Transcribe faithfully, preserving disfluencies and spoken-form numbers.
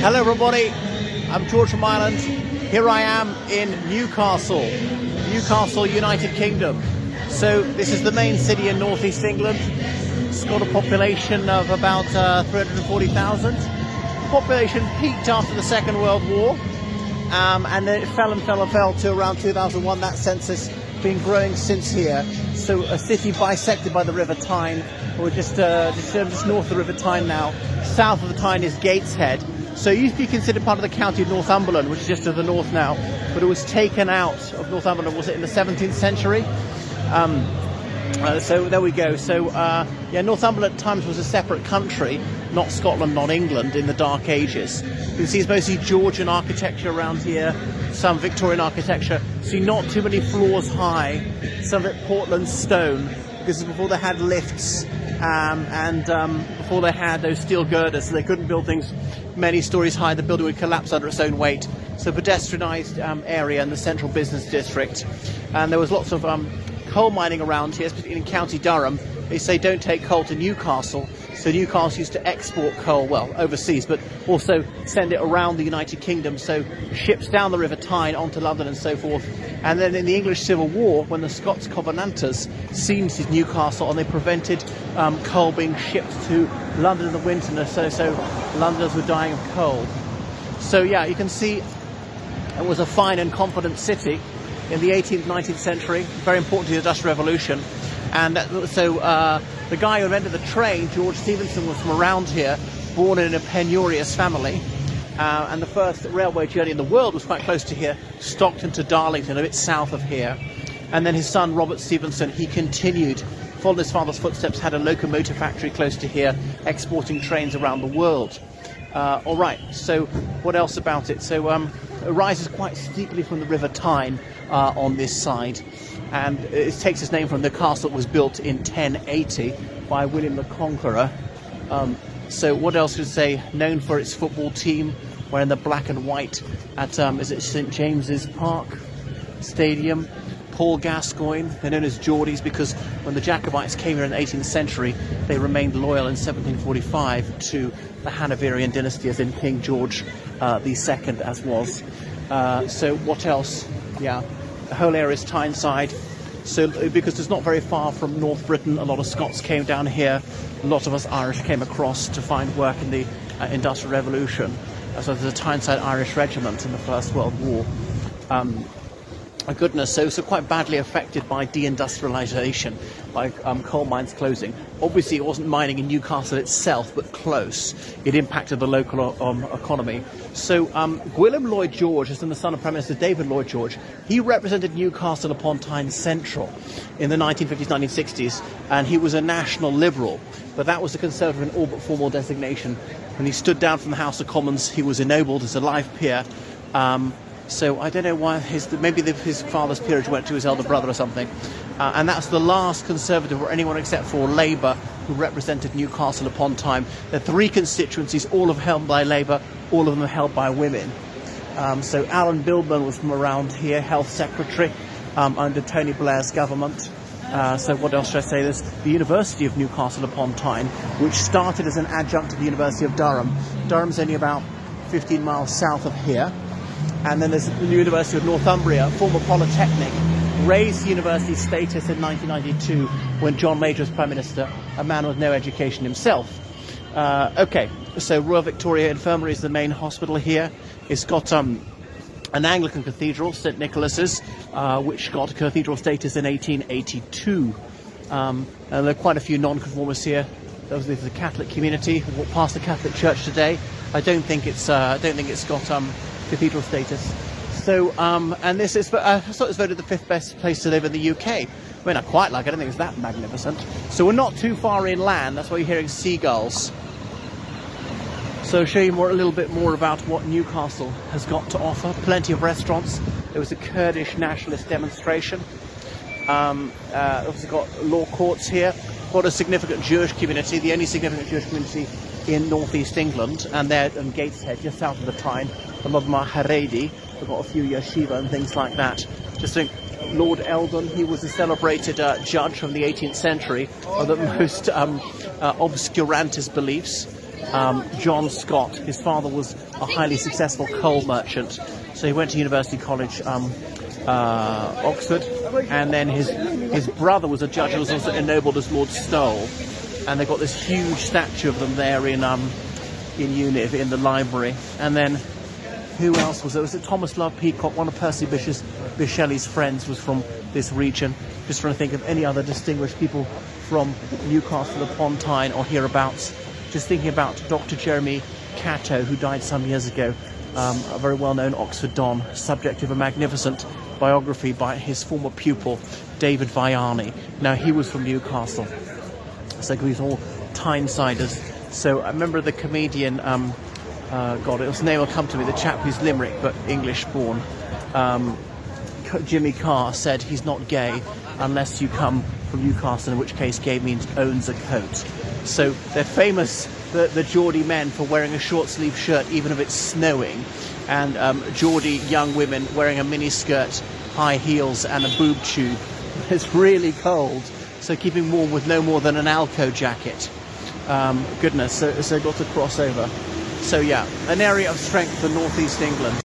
Hello everybody, I'm George from Ireland. Here I am in Newcastle, Newcastle, United Kingdom. So this is the main city in northeast England. It's got a population of about uh, three hundred forty thousand. The population peaked after the Second World War, um, and then it fell and fell and fell to around two thousand one. That census been growing since here. So a city bisected by the River Tyne. We're just, uh, just, uh, just north of the River Tyne now. South of the Tyne is Gateshead. So it used to be considered part of the county of Northumberland, which is just to the north now, but it was taken out of Northumberland, was it in the seventeenth century? Um, uh, so there we go. So uh, yeah, Northumberland at times was a separate country, not Scotland, not England, in the Dark Ages. You can see it's mostly Georgian architecture around here, some Victorian architecture. See, not too many floors high, some of it Portland stone, because before they had lifts, um, and um, before they had those steel girders, so they couldn't build things many stories high. The building would collapse under its own weight. So pedestrianised um, area in the central business district, and there was lots of um, coal mining around here, particularly in County Durham. They say don't take coal to Newcastle. So Newcastle used to export coal, well, overseas, but also send it around the United Kingdom. So ships down the River Tyne onto London and so forth. And then in the English Civil War, when the Scots Covenanters seized Newcastle and they prevented um, coal being shipped to London in the winter, so, so Londoners were dying of cold. So yeah, you can see it was a fine and confident city in the eighteenth, nineteenth century, very important to the Industrial Revolution. And so uh, the guy who invented the train, George Stephenson, was from around here, born in a penurious family. Uh, and the first railway journey in the world was quite close to here, Stockton to Darlington, a bit south of here. And then his son, Robert Stephenson, he continued, followed his father's footsteps, had a locomotive factory close to here, exporting trains around the world. Uh, all right, so what else about it? So um, it rises quite steeply from the River Tyne uh, on this side. And it takes its name from the castle that was built in ten eighty by William the Conqueror. Um, so what else would say? Known for its football team, wearing the black and white at, um, is it St James's Park Stadium? Paul Gascoigne, they're known as Geordies because when the Jacobites came here in the eighteenth century, they remained loyal in seventeen forty-five to the Hanoverian dynasty, as in King George uh, the Second, as was. Uh, so what else? Yeah. The whole area is Tyneside, so because it's not very far from North Britain, a lot of Scots came down here, a lot of us Irish came across to find work in the uh, Industrial Revolution. Uh, so there's a Tyneside Irish regiment in the First World War. Um, my goodness, so, so quite badly affected by deindustrialisation, by um, coal mines closing. Obviously it wasn't mining in Newcastle itself, but close. It impacted the local um, economy. So um, Gwilym Lloyd George, as in the son of Prime Minister David Lloyd George, he represented Newcastle upon Tyne Central in the nineteen fifties, nineteen sixties, and he was a national liberal, but that was a Conservative in all but formal designation. When he stood down from the House of Commons, he was ennobled as a life peer. Um, so I don't know why his, maybe the, his father's peerage went to his elder brother or something. Uh, and that's the last Conservative or anyone except for Labour who represented Newcastle upon Tyne. There are three constituencies, all of them held by Labour, all of them are held by women. Um, so Alan Bilburn was from around here, Health Secretary um, under Tony Blair's government. Uh, so what else should I say? There's the University of Newcastle upon Tyne, which started as an adjunct to the University of Durham. Durham's only about fifteen miles south of here. And then there's the University of Northumbria, former Polytechnic, raised the university status in nineteen ninety-two when John Major was Prime Minister, a man with no education himself. Uh, okay, so Royal Victoria Infirmary is the main hospital here. It's got um, an Anglican cathedral, St Nicholas's, uh, which got cathedral status in eighteen eighty-two. Um, and there are quite a few non-conformists here. There's a Catholic community, walk past the Catholic Church today. I don't think it's, uh, I don't think it's got um, cathedral status. So, um, and this is, uh, I thought it was voted the fifth best place to live in the U K. I mean, I quite like it. I don't think it's that magnificent. So we're not too far inland. That's why you're hearing seagulls. So I'll show you more, a little bit more about what Newcastle has got to offer. Plenty of restaurants. There was a Kurdish nationalist demonstration. Um, uh, obviously got law courts here. Quite a significant Jewish community, the only significant Jewish community in northeast England, and they're in Gateshead, just south of the Tyne. A lot of them are Haredi. We've got a few yeshiva and things like that. Just think, Lord Eldon, he was a celebrated uh, judge from the eighteenth century of the most um, uh, obscurantist beliefs. um, John Scott. His father was a highly successful coal merchant, so he went to University College, um, uh, Oxford, and then his his brother was a judge who was also ennobled as Lord Stowell, and they've got this huge statue of them there in um, in Univ, in the library. And then who else was there? Was it Thomas Love Peacock, one of Percy Bysshe's, Bysshe Shelley's friends, was from this region. Just trying to think of any other distinguished people from Newcastle upon Tyne or hereabouts. Just thinking about Doctor Jeremy Catto, who died some years ago, um, a very well-known Oxford Don, subject of a magnificent biography by his former pupil, David Vianney. Now, he was from Newcastle, so he's all Tynesiders. So I remember the comedian, um, uh, God, his name will come to me, the chap who's Limerick but English-born, um, Jimmy Carr, said he's not gay unless you come from Newcastle, in which case gay means owns a coat. So they're famous, the, the Geordie men, for wearing a short-sleeve shirt even if it's snowing, and um, Geordie young women wearing a mini-skirt, high heels and a boob tube. It's really cold, so keeping warm with no more than an Alco jacket. Um, goodness, so, so got to cross over. So yeah, an area of strength for North East England.